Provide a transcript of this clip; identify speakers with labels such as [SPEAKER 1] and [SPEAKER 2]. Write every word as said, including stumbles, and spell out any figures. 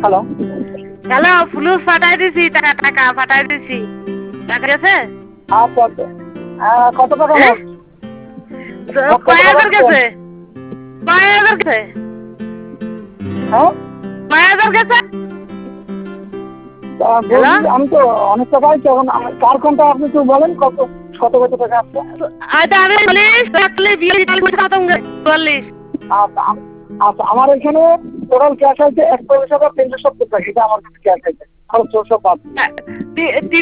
[SPEAKER 1] Hello
[SPEAKER 2] hello, ফুলুস পাঠাই দিছি, টাকা টাকা পাঠাই দিছি। টাকা গেছে?
[SPEAKER 1] আচ্ছা আচ্ছা আহ, কত টাকা
[SPEAKER 2] হ্যাঁ?
[SPEAKER 1] মোট
[SPEAKER 2] তো
[SPEAKER 1] মোট কত
[SPEAKER 2] কয়
[SPEAKER 1] টাকা
[SPEAKER 2] হাজার
[SPEAKER 1] দিচ্ছেন?
[SPEAKER 2] গেছে? কয় হাজার গেছে?
[SPEAKER 1] হ্যাঁ
[SPEAKER 2] কয় হাজার গেছে?
[SPEAKER 1] আহ,
[SPEAKER 2] হ্যালো?
[SPEAKER 1] বলছি আমি তো অনেক টাকাই তো এখন আমার- কার কোনটা আপনি একটু বলেন কত কত কত টাকা আসছে?
[SPEAKER 2] আইতা আমি চল্লিশ, চল্লিশ, বিয়াল্লিশ, চল্লিশ, খতম করে চুয়াল্লিশ।
[SPEAKER 1] আচ্ছা আম- আচ্ছা আমার এখানে টোটাল ক্যাশ আছে এক পয়সা বা তিনশো সত্তর টাকা, এটা আমার কাছে ক্যাশ আছে খরচ সব বাদ দিয়ে।
[SPEAKER 2] তি-